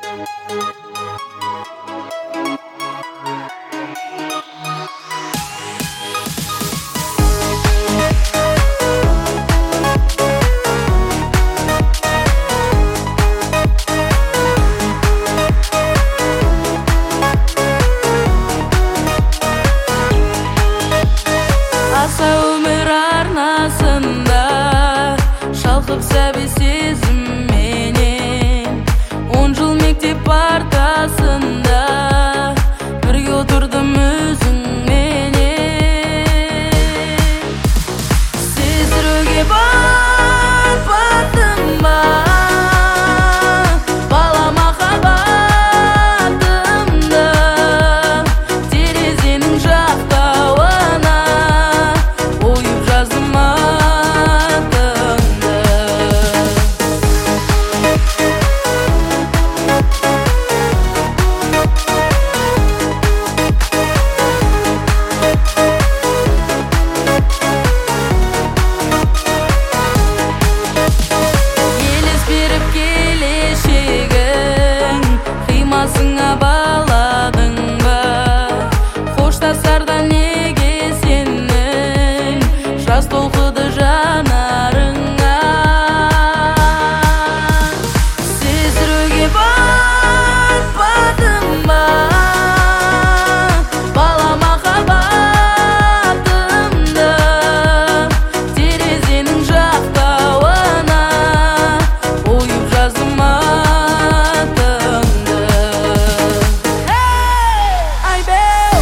Аса өмір арнасында шалқып сәби сезімменен 10 жыл мектеп партасында бірге отырдым өзіңменен. Сездіруге батпадым ба бала махаббатымды, терезенің жақтауына ойып жаздым атыңды. Елес беріп келешегің қимасыңа баладың ба? Қоштасарда неге сенің жас толқыды жанарыңа? Сездіруге батпадым ба бала махаббатымды, терезенің жақтауына ойып жаздым атыңды. Айбел!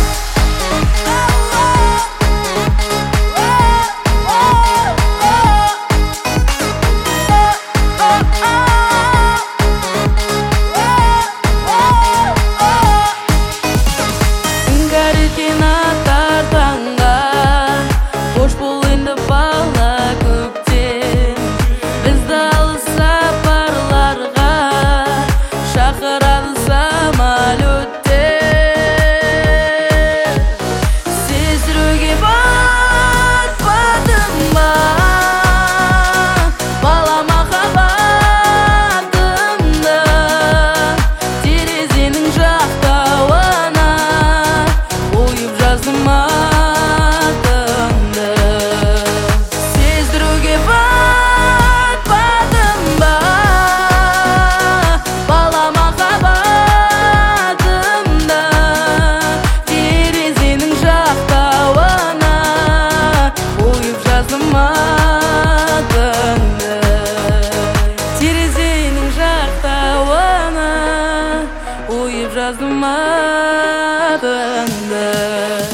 Іңгәр екен аттар таңға, қош бол енді бала көктем. Бізді алыс сапарларға шақырады самолеттер. Сездіруге батпадым ба бала махаббатымды, терезенің жақтауына ойып жаздым атыңды. Сездіруге батпадым ба бала махаббатымды, терезенің жақтауына ойып жаздым атыңды. Терезенің жақтауына ойып жаздым атыңды.